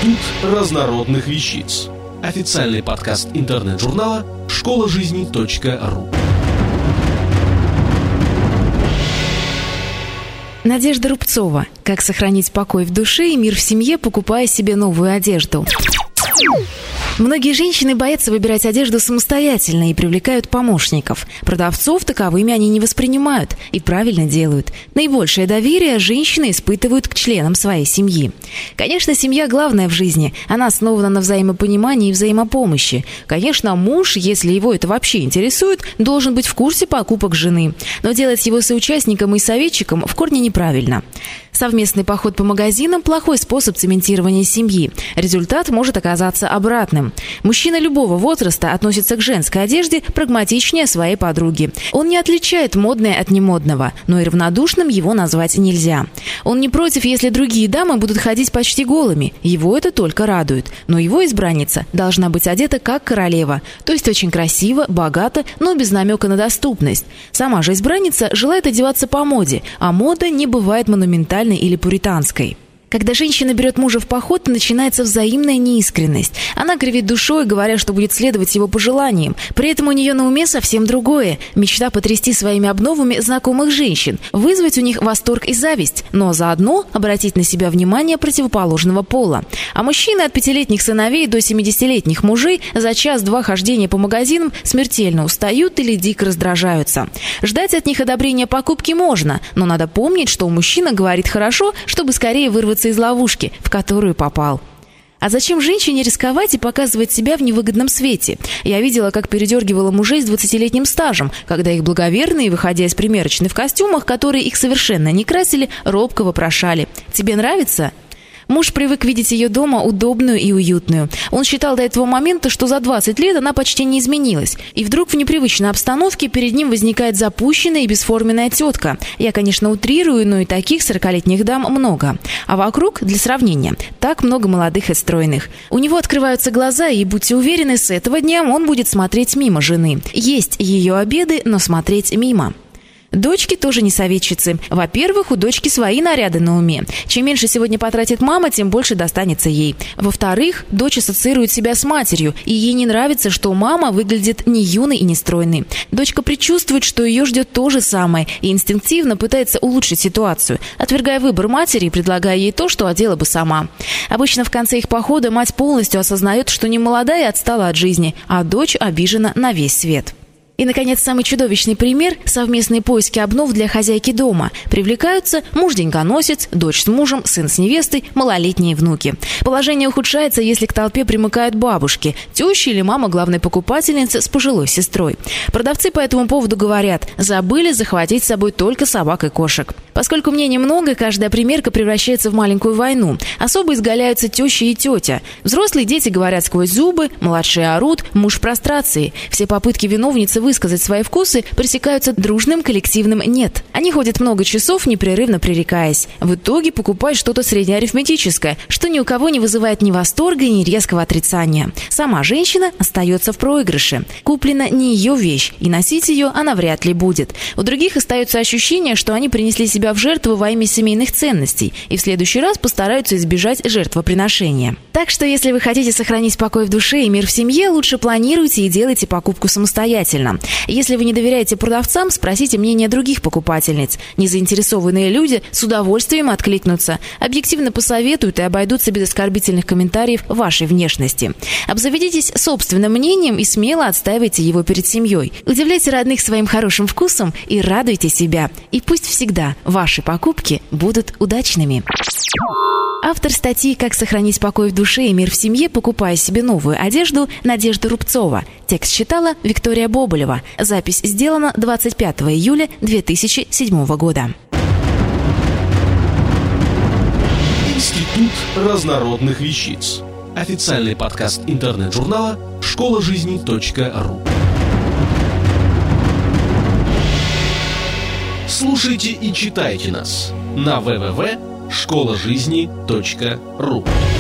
Институт разнородных вещиц. Официальный подкаст интернет-журнала школажизни.ру. Надежда Рубцова. Как сохранить покой в душе и мир в семье, покупая себе новую одежду. Многие женщины боятся выбирать одежду самостоятельно и привлекают помощников. Продавцов таковыми они не воспринимают и правильно делают. Наибольшее доверие женщины испытывают к членам своей семьи. Конечно, семья главная в жизни. Она основана на взаимопонимании и взаимопомощи. Конечно, муж, если его это вообще интересует, должен быть в курсе покупок жены. Но делать его соучастником и советчиком в корне неправильно. Совместный поход по магазинам – плохой способ цементирования семьи. Результат может оказаться обратным. Мужчина любого возраста относится к женской одежде прагматичнее своей подруги. Он не отличает модное от немодного, но и равнодушным его назвать нельзя. Он не против, если другие дамы будут ходить почти голыми. Его это только радует. Но его избранница должна быть одета как королева, то есть очень красиво, богато, но без намека на доступность. Сама же избранница желает одеваться по моде, а мода не бывает монументальной или пуританской. Когда женщина берет мужа в поход, начинается взаимная неискренность. Она кривит душой, говоря, что будет следовать его пожеланиям. При этом у нее на уме совсем другое. Мечта потрясти своими обновами знакомых женщин, вызвать у них восторг и зависть, но заодно обратить на себя внимание противоположного пола. А мужчины от 5-летних сыновей до 70-летних мужей за час-два хождения по магазинам смертельно устают или дико раздражаются. Ждать от них одобрения покупки можно, но надо помнить, что мужчина говорит хорошо, чтобы скорее вырваться из ловушки, в которую попал. А зачем женщине рисковать и показывать себя в невыгодном свете? Я видела, как передергивала мужей с 20-летним стажем, когда их благоверные, выходя из примерочной в костюмах, которые их совершенно не красили, робко вопрошали: «Тебе нравится?» Муж привык видеть ее дома удобную и уютную. Он считал до этого момента, что за 20 лет она почти не изменилась. И вдруг в непривычной обстановке перед ним возникает запущенная и бесформенная тетка. Я, конечно, утрирую, но и таких 40-летних дам много. А вокруг, для сравнения, так много молодых и стройных. У него открываются глаза, и, будьте уверены, с этого дня он будет смотреть мимо жены. Есть ее обеды, но смотреть мимо. Дочки тоже не советчицы. Во-первых, у дочки свои наряды на уме. Чем меньше сегодня потратит мама, тем больше достанется ей. Во-вторых, дочь ассоциирует себя с матерью, и ей не нравится, что мама выглядит не юной и не стройной. Дочка предчувствует, что ее ждет то же самое, и инстинктивно пытается улучшить ситуацию, отвергая выбор матери и предлагая ей то, что одела бы сама. Обычно в конце их похода мать полностью осознает, что не молодая и отстала от жизни, а дочь обижена на весь свет. И, наконец, самый чудовищный пример – совместные поиски обнов для хозяйки дома. Привлекаются муж-деньгоносец, дочь с мужем, сын с невестой, малолетние внуки. Положение ухудшается, если к толпе примыкают бабушки, теща или мама главной покупательницы с пожилой сестрой. Продавцы по этому поводу говорят: забыли захватить с собой только собак и кошек. Поскольку мнений много, каждая примерка превращается в маленькую войну. Особо изгаляются теща и тетя. Взрослые дети говорят сквозь зубы, младшие орут, муж в прострации. Все попытки виновницы высказать свои вкусы пресекаются дружным коллективным «нет». Они ходят много часов, непрерывно пререкаясь. В итоге покупают что-то среднеарифметическое, что ни у кого не вызывает ни восторга, ни резкого отрицания. Сама женщина остается в проигрыше. Куплена не ее вещь, и носить ее она вряд ли будет. У других остается ощущение, что они принесли себя в жертву во имя семейных ценностей, и в следующий раз постараются избежать жертвоприношения. Так что, если вы хотите сохранить покой в душе и мир в семье, лучше планируйте и делайте покупку самостоятельно. Если вы не доверяете продавцам, спросите мнение других покупательниц. Незаинтересованные люди с удовольствием откликнутся, объективно посоветуют и обойдутся без оскорбительных комментариев вашей внешности. Обзаведитесь собственным мнением и смело отстаивайте его перед семьей. Удивляйте родных своим хорошим вкусом и радуйте себя. И пусть всегда ваши покупки будут удачными. Автор статьи «Как сохранить покой в душе и мир в семье, покупая себе новую одежду» Надежда Рубцова. Текст читала Виктория Боболева. Запись сделана 25 июля 2007 года. Институт разнородных вещиц. Официальный подкаст интернет-журнала школажизни.ру. Слушайте и читайте нас на www.школажизни.ру.